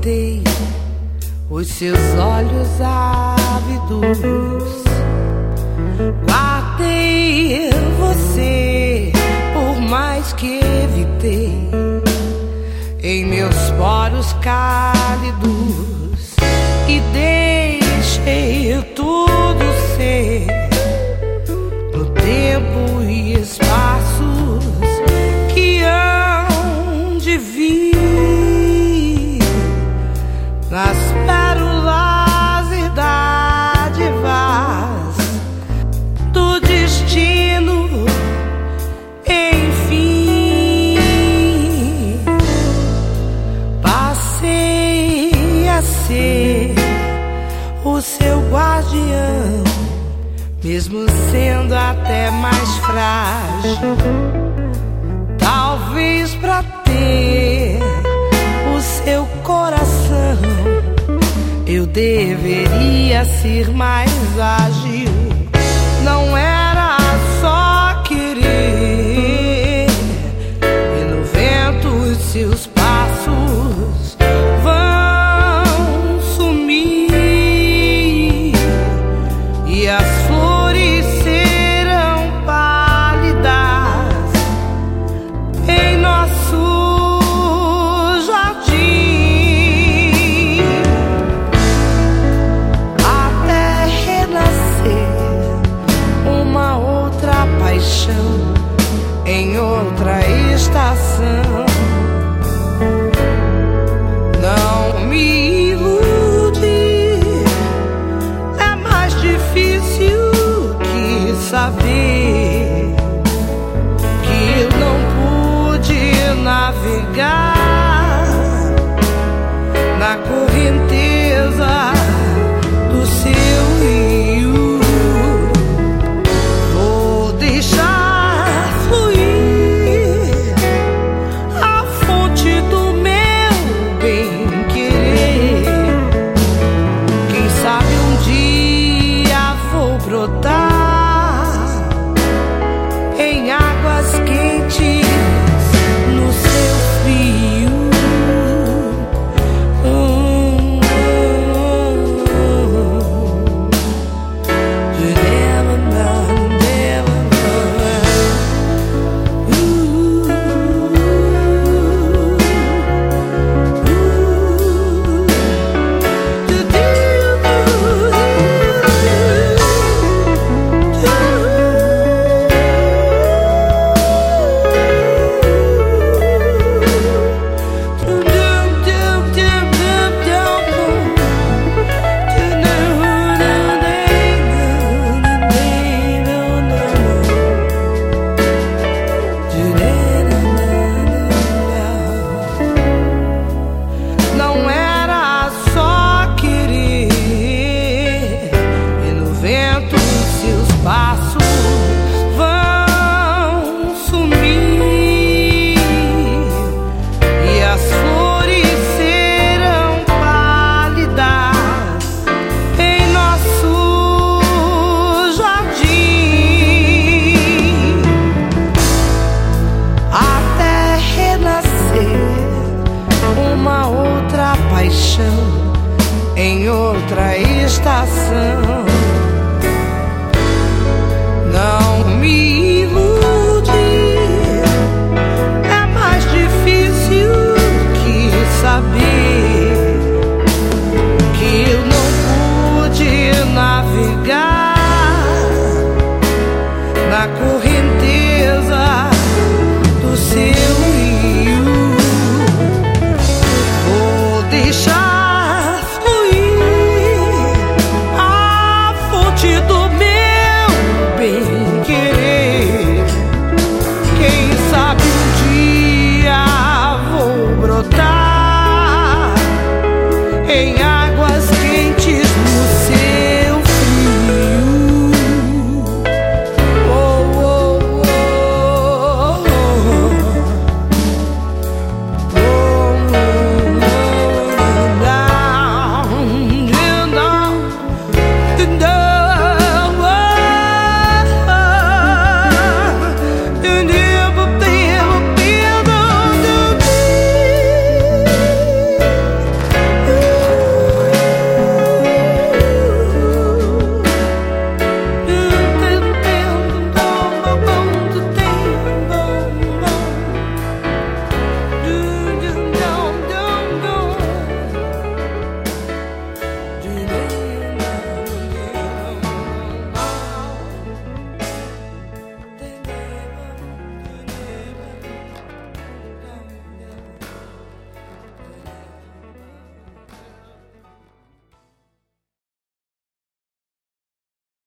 aproveitei os seus olhos ávidos. Guardei você, por mais que evitei, em meus poros cálidos, e deixei tudo ser no tempo e espaços que hão de vir, nas pérolas e dádivas do destino. Enfim, passei a ser o seu guardião, mesmo sendo até mais frágil. Talvez pra ter o seu coração eu deveria ser mais ágil. Não era só querer, e no vento os seus passos vão sumir, e as flores serão pálidas em nosso jardim, até renascer uma outra paixão em outra estação. Não me ilude, é mais difícil que saber que eu não pude navegar na correnteza do seu rio. Vou deixar fluir a fonte do meu bem-querer. Quem sabe um dia vou brotar em águas quentes no seu frio. You never know, never não era só querer, e no vento os seus passos vão sumir, e as flores serão pálidas em nosso jardim, até renascer uma outra paixão em outra estação. Não me ilude, é mais difícil que saber que eu não pude navegar na correnteza do seu rio. Vou deixar fluir a fonte do meu bem-querer. Quem sabe um dia vou brotar em